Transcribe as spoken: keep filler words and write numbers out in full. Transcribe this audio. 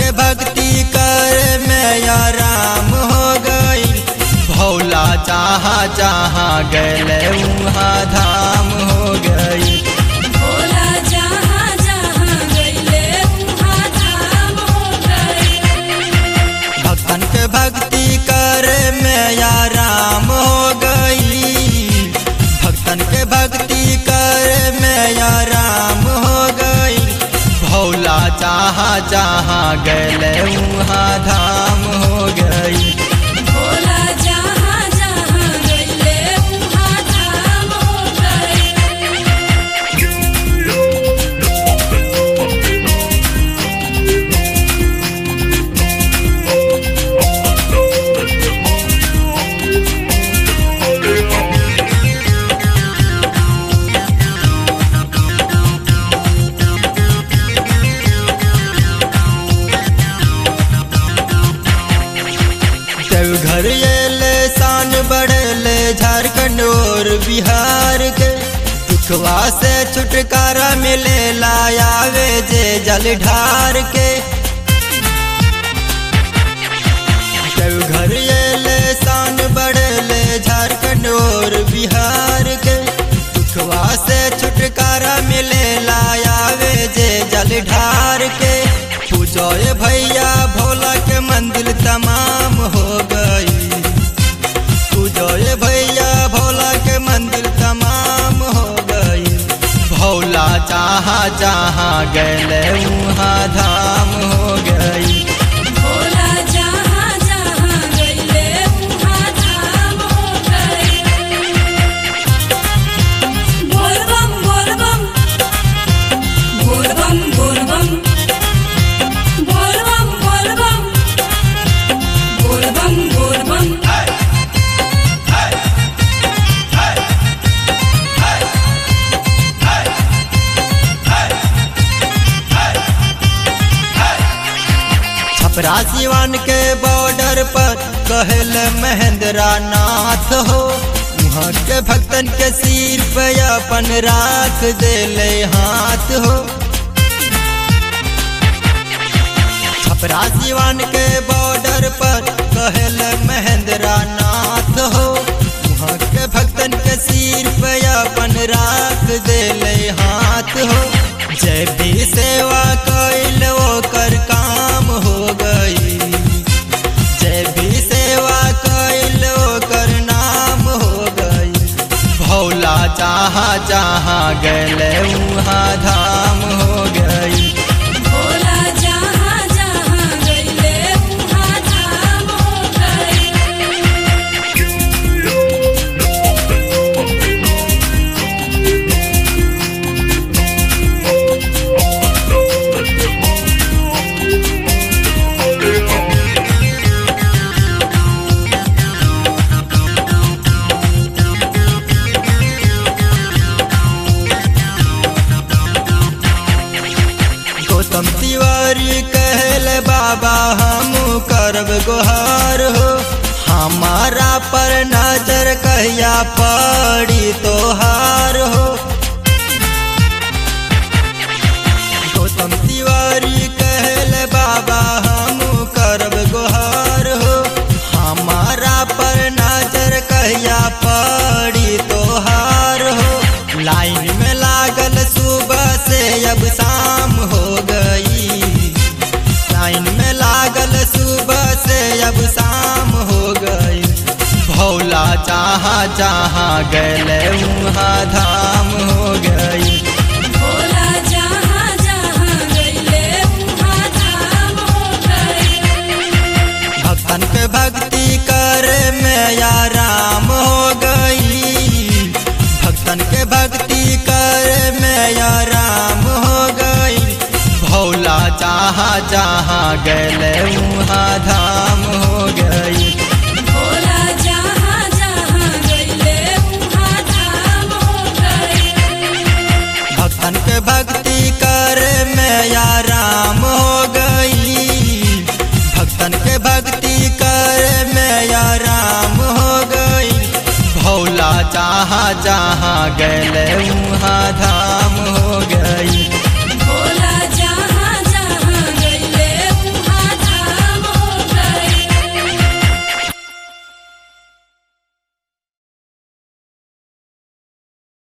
के भक्ति कर में आराम हो गई। भोला जहाँ जहाँ गए वहाँ धाम हो गई। भोला जहाँ जहाँ गइले उहाँ धाम हो गई। भक्तन के भक्ति कर में आराम हो गई। भक्तन के भक्ति कर में आराम हो गई। भोला जहाँ जहाँ गए वहाँ धाम हो गई। भोला जहाँ जहाँ गइले उहाँ धाम हो गई। देवघर एले शान बढ़ले झारखंड और बिहार के। दुखवा से छुटकारा मिले लायावे जे जल ढार के। देवघर एले शान बढ़ले झारखंड और बिहार के। दुखवा से छुटकारा मिले लायावे जे जल ढार के। पूजोए भैया भोला के मंदिर तमाम हो गई। पूजोए भैया भोला के मंदिर तमाम हो गई। भोला जहाँ जहाँ गए वहाँ धाम हो गई। भोला जहाँ जहाँ गइले उहाँ धाम हो गई। बोल बम बोल बम बोल बम बोल बम बोल बम बोल बम बोल बम बोल बम। छपरा सिवान के बॉर्डर पर कहल महेंद्रा नाथ हो। वहाँ के भक्तन के सिर पे अपन राख देले हाथ हो। छपरा सिवान के बॉर्डर पर कहल महेंद्रा नाथ हो। वहाँ के भक्तन के सिर पे अपन राख देले हाथ हो। जय भी सेवा कैल ओकर काम हो गई। जय भी सेवा कैल ओकर नाम हो गई। भोला जहाँ जहाँ गए वहाँ धाम हो गई। भोला जहाँ जहाँ गइले उहाँ धाम हो गई। गौतम तिवारी कहल बाबा हम करब गुहार हो। हमारा पर नजर कहिया पड़ी तोहार हो। गौतम तिवारी कहल बाबा हम करब गुहार हो। हमारा पर नजर कहिया पड़ी तोहार हो। लाइन में लागल सुबह से अब शाम हो गई। लाइन में लागल सुबह से अब शाम हो गई। भोला जहाँ जहाँ गए वहाँ धाम हो गई। भोला जहाँ जहाँ गइले उहाँ धाम हो गई। भक्तन के भक्ति कर में आराम हो गई। भक्तन के भक्ति कर में आराम हो गई। भोला जहाँ जहाँ गए वहाँ धाम हो गई। भोला जहाँ जहाँ गइले उहाँ धाम हो गई। भक्तन के भक्ति कर में आराम हो गई। भक्तन के भक्ति कर में आराम हो गई। भोला जहाँ जहाँ गए वहाँ